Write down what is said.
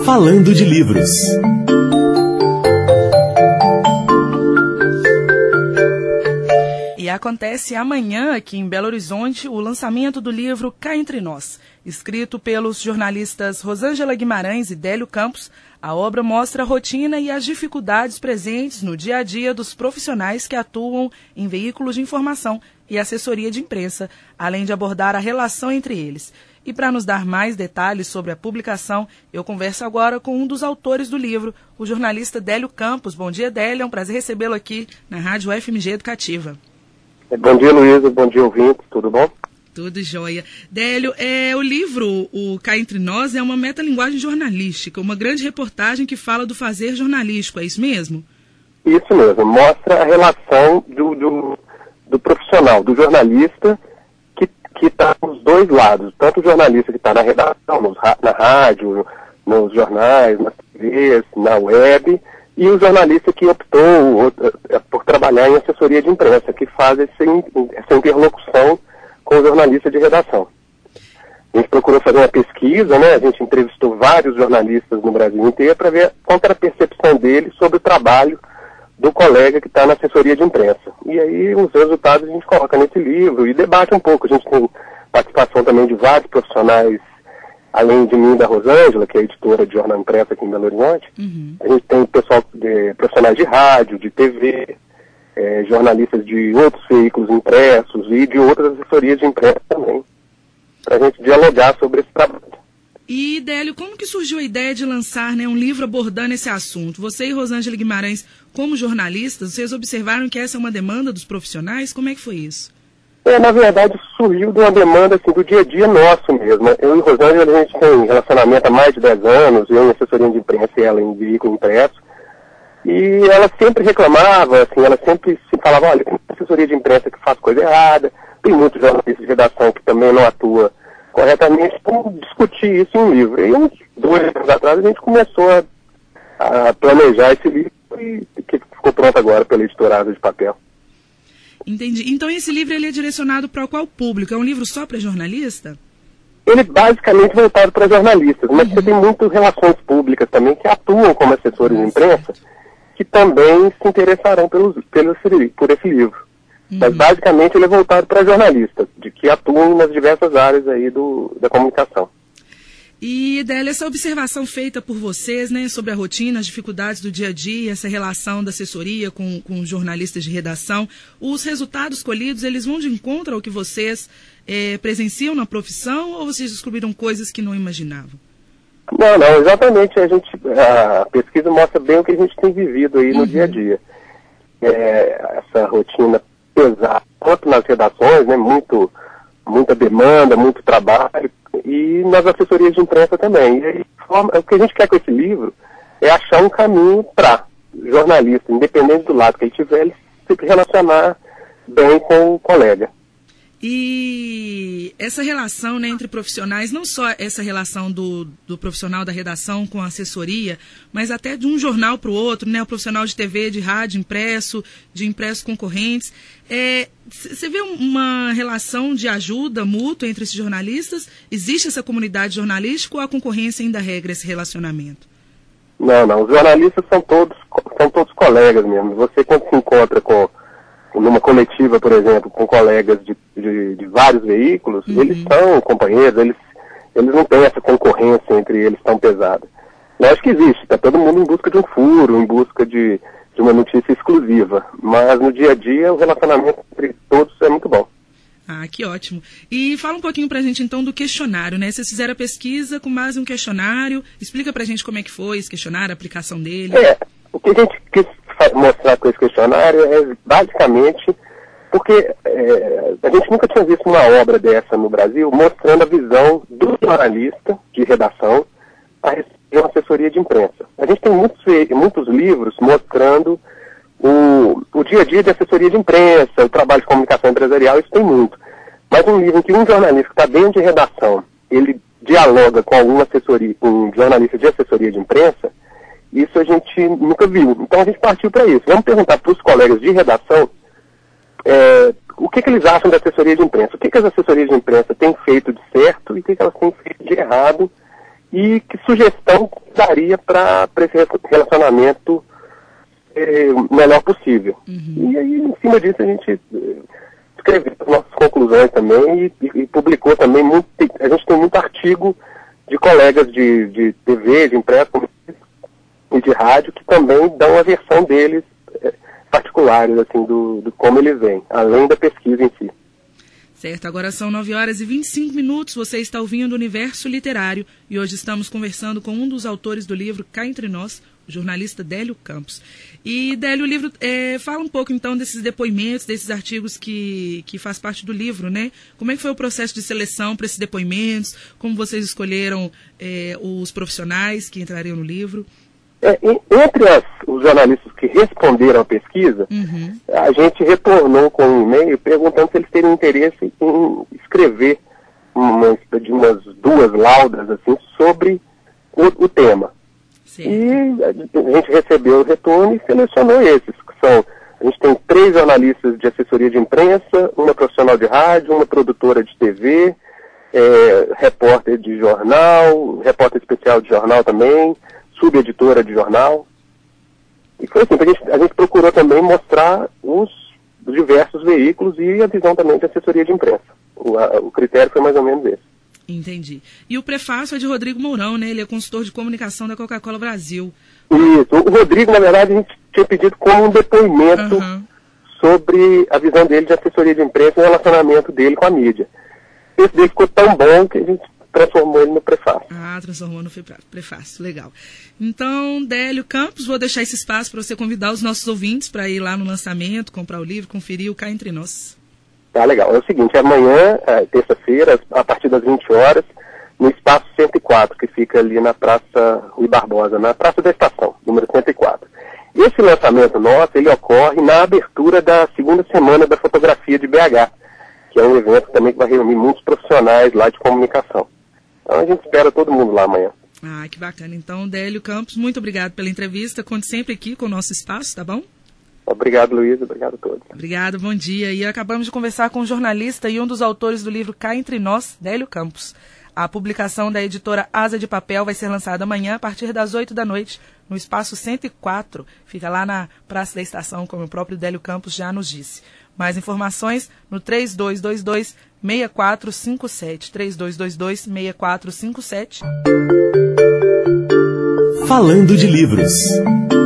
Falando de Livros. E acontece amanhã, aqui em Belo Horizonte, o lançamento do livro Cá Entre Nós. Escrito pelos jornalistas Rosângela Guimarães e Délio Campos, a obra mostra a rotina e as dificuldades presentes no dia a dia dos profissionais que atuam em veículos de informação e assessoria de imprensa, além de abordar a relação entre eles. E para nos dar mais detalhes sobre a publicação, eu converso agora com um dos autores do livro, o jornalista Délio Campos. Bom dia, Délio. É um prazer recebê-lo aqui na Rádio UFMG Educativa. Bom dia, Luísa. Bom dia, ouvintes. Tudo bom? Tudo jóia. Délio, o livro, o Cá Entre Nós, é uma metalinguagem jornalística, uma grande reportagem que fala do fazer jornalístico, é isso mesmo? Isso mesmo. Mostra a relação do profissional, do jornalista, que está nos dois lados. Tanto o jornalista que está na redação, na rádio, nos jornais, nas TVs, na web, e o jornalista que optou por trabalhar em assessoria de imprensa, que faz essa interlocução com o jornalista de redação. A gente procurou fazer uma pesquisa, né? A gente entrevistou vários jornalistas no Brasil inteiro para ver qual era a percepção deles sobre o trabalho do colega que está na assessoria de imprensa. E aí os resultados a gente coloca nesse livro e debate um pouco. A gente tem participação também de vários profissionais, além de mim e da Rosângela, que é editora de jornal impresso aqui em Belo Horizonte. A gente tem profissionais de rádio, de TV, jornalistas de outros veículos impressos e de outras assessorias de imprensa também, para a gente dialogar sobre esse trabalho. E, Délio, como que surgiu a ideia de lançar, um livro abordando esse assunto? Você e Rosângela Guimarães, como jornalistas, vocês observaram que essa é uma demanda dos profissionais? Como é que foi isso? Na verdade, surgiu de uma demanda assim, do dia a dia nosso mesmo. Eu e Rosângela, a gente tem relacionamento há mais de 10 anos, eu em assessoria de imprensa e ela em veículo impresso. E ela sempre reclamava, assim, ela sempre se falava, olha, tem assessoria de imprensa que faz coisa errada, tem muitos jornalistas de redação que também não atua corretamente, então discutir isso em um livro. E uns 2 anos atrás a gente começou a planejar esse livro e que ficou pronto agora pela editora de papel. Entendi. Então esse livro ele é direcionado para qual público? É um livro só para jornalista? Ele é basicamente voltado para jornalistas, mas você tem muitas relações públicas também que atuam como assessores de imprensa, que também se interessarão por esse livro. Mas basicamente ele é voltado para jornalistas, que atuam nas diversas áreas aí da comunicação. E, Délio, essa observação feita por vocês, sobre a rotina, as dificuldades do dia a dia, essa relação da assessoria com jornalistas de redação, os resultados colhidos, eles vão de encontro ao que vocês presenciam na profissão ou vocês descobriram coisas que não imaginavam? Não, exatamente. A pesquisa mostra bem o que a gente tem vivido aí no dia a dia. Essa rotina pesada, tanto nas redações, muita demanda, muito trabalho, e nas assessorias de imprensa também. E aí, o que a gente quer com esse livro é achar um caminho para jornalista, independente do lado que ele tiver, ele se relacionar bem com o colega. E essa relação entre profissionais, não só essa relação do profissional da redação com a assessoria, mas até de um jornal para o outro, o profissional de TV, de rádio, de impressos concorrentes. Você vê uma relação de ajuda mútua entre esses jornalistas? Existe essa comunidade jornalística ou a concorrência ainda regra esse relacionamento? Não. Os jornalistas são todos colegas mesmo. Você, quando se encontra numa coletiva, por exemplo, com colegas de vários veículos, eles são companheiros, eles não têm essa concorrência entre eles tão pesada. Lógico que existe, está todo mundo em busca de um furo, em busca de uma notícia exclusiva, mas no dia a dia o relacionamento entre todos é muito bom. Ah, que ótimo. E fala um pouquinho pra gente então do questionário, Vocês fizeram a pesquisa com mais um questionário, explica pra gente como é que foi esse questionário, a aplicação dele. O que a gente quis mostrar com esse questionário é basicamente porque a gente nunca tinha visto uma obra dessa no Brasil mostrando a visão do jornalista de redação a respeito de uma assessoria de imprensa. A gente tem muitos livros mostrando o dia a dia de assessoria de imprensa, o trabalho de comunicação empresarial, isso tem muito. Mas um livro em que um jornalista que está dentro de redação, ele dialoga com alguma assessoria, um jornalista de assessoria de imprensa, isso a gente nunca viu. Então a gente partiu para isso. Vamos perguntar para os colegas de redação o que eles acham da assessoria de imprensa. O que as assessorias de imprensa têm feito de certo e o que elas têm feito de errado e que sugestão daria para esse relacionamento o melhor possível. E aí, em cima disso, a gente escreveu as nossas conclusões também e publicou também a gente tem muito artigo de colegas de TV, de impresso e de rádio que também dão a versão deles particulares, assim, do como eles veem, além da pesquisa em si. Certo, agora são 9h25, você está ouvindo o Universo Literário e hoje estamos conversando com um dos autores do livro Cá Entre Nós, o jornalista Délio Campos. E, Délio, o livro fala um pouco, então, desses depoimentos, desses artigos que faz parte do livro, né? Como é que foi o processo de seleção para esses depoimentos? Como vocês escolheram os profissionais que entrariam no livro? Entre os jornalistas que responderam à pesquisa, a gente retornou com um e-mail perguntando se eles teriam interesse em escrever umas 2 laudas assim, sobre o tema. Certo. E a gente recebeu o retorno e selecionou esses, que são, a gente tem 3 jornalistas de assessoria de imprensa, uma profissional de rádio, uma produtora de TV, repórter de jornal, repórter especial de jornal também, subeditora de jornal. E foi assim, a gente procurou também mostrar os diversos veículos e a visão também de assessoria de imprensa. O critério foi mais ou menos esse. Entendi. E o prefácio é de Rodrigo Mourão, né? Ele é consultor de comunicação da Coca-Cola Brasil. Isso. O Rodrigo, na verdade, a gente tinha pedido como um depoimento sobre a visão dele de assessoria de imprensa e o relacionamento dele com a mídia. Esse dele ficou tão bom que a gente transformou ele no prefácio. Transformou no prefácio, legal. Então, Délio Campos, vou deixar esse espaço para você convidar os nossos ouvintes para ir lá no lançamento, comprar o livro, conferir o Cá Entre Nós. Tá, legal. É o seguinte, amanhã, terça-feira, a partir das 20 horas, no Espaço 104, que fica ali na Praça Rui Barbosa, na Praça da Estação, número 104. Esse lançamento nosso, ele ocorre na abertura da segunda semana da fotografia de BH, que é um evento também que vai reunir muitos profissionais lá de comunicação. Então a gente espera todo mundo lá amanhã. Que bacana. Então, Délio Campos, muito obrigado pela entrevista. Conte sempre aqui com o nosso espaço, tá bom? Obrigado, Luísa. Obrigado a todos. Obrigado, bom dia. E acabamos de conversar com o jornalista e um dos autores do livro Cá Entre Nós, Délio Campos. A publicação da editora Asa de Papel vai ser lançada amanhã a partir das 8 da noite, no Espaço 104. Fica lá na Praça da Estação, como o próprio Délio Campos já nos disse. Mais informações no 3222-6457. 3222-6457. Falando de livros.